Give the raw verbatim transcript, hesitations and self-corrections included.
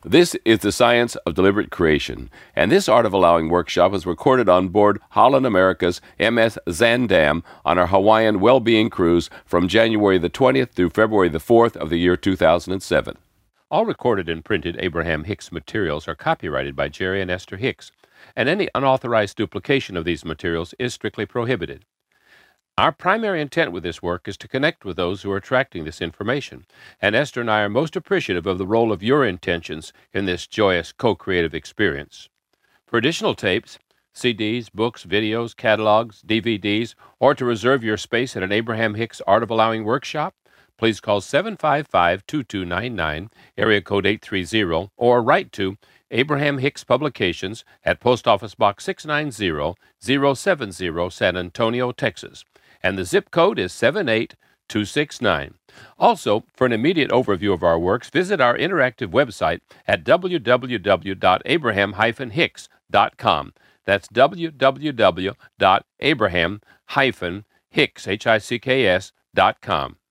This is the Science of Deliberate Creation, and this Art of Allowing workshop was recorded on board Holland America's M S Zandam on our Hawaiian Well-Being Cruise from January the twentieth through February the fourth of the year two thousand seven. All recorded and printed Abraham Hicks materials are copyrighted by Jerry and Esther Hicks, and any unauthorized duplication of these materials is strictly prohibited. Our primary intent with this work is to connect with those who are attracting this information, and Esther and I are most appreciative of the role of your intentions in this joyous co-creative experience. For additional tapes, C Ds, books, videos, catalogs, D V Ds, or to reserve your space at an Abraham Hicks Art of Allowing workshop, please call seven five five, two two nine nine, area code eight three zero, or write to Abraham Hicks Publications at Post Office Box six nine zero, zero seven zero, San Antonio, Texas, and the zip code is seven eight two six nine. Also, for an immediate overview of our works, visit our interactive website at w w w dot abraham dash hicks dot com. That's w w w dot abraham dash hicks dot com.